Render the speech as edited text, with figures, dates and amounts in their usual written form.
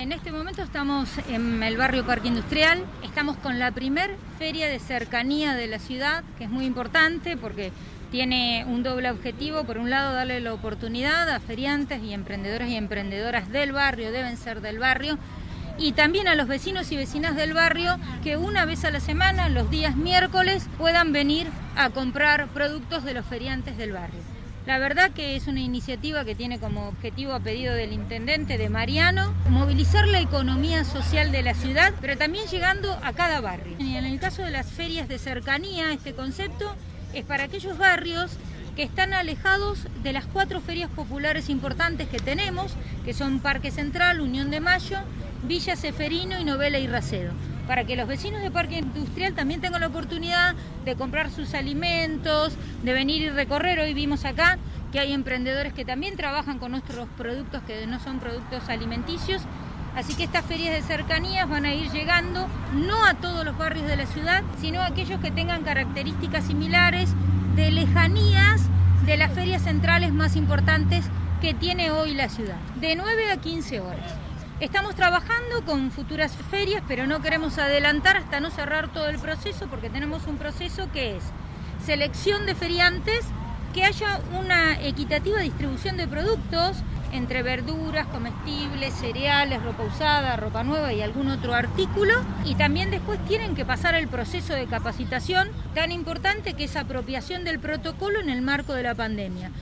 En este momento estamos en el barrio Parque Industrial, estamos con la primer feria de cercanía de la ciudad, que es muy importante porque tiene un doble objetivo. Por un lado, darle la oportunidad a feriantes y emprendedores y emprendedoras del barrio, deben ser del barrio, y también a los vecinos y vecinas del barrio que una vez a la semana, los días miércoles, puedan venir a comprar productos de los feriantes del barrio. La verdad que es una iniciativa que tiene como objetivo, a pedido del intendente de Mariano, movilizar la economía social de la ciudad, pero también llegando a cada barrio. Y en el caso de las ferias de cercanía, este concepto es para aquellos barrios que están alejados de las 4 ferias populares importantes que tenemos, que son Parque Central, Unión de Mayo, Villa Ceferino y Novela y Racedo, para que los vecinos de Parque Industrial también tengan la oportunidad de comprar sus alimentos, de venir y recorrer. Hoy vimos acá que hay emprendedores que también trabajan con nuestros productos que no son productos alimenticios, así que estas ferias de cercanías van a ir llegando no a todos los barrios de la ciudad, sino a aquellos que tengan características similares, de lejanías de las ferias centrales más importantes que tiene hoy la ciudad, de 9 a 15 horas. Estamos trabajando con futuras ferias, pero no queremos adelantar hasta no cerrar todo el proceso, porque tenemos un proceso que es selección de feriantes, que haya una equitativa distribución de productos entre verduras, comestibles, cereales, ropa usada, ropa nueva y algún otro artículo, y también después tienen que pasar el proceso de capacitación tan importante que es apropiación del protocolo en el marco de la pandemia.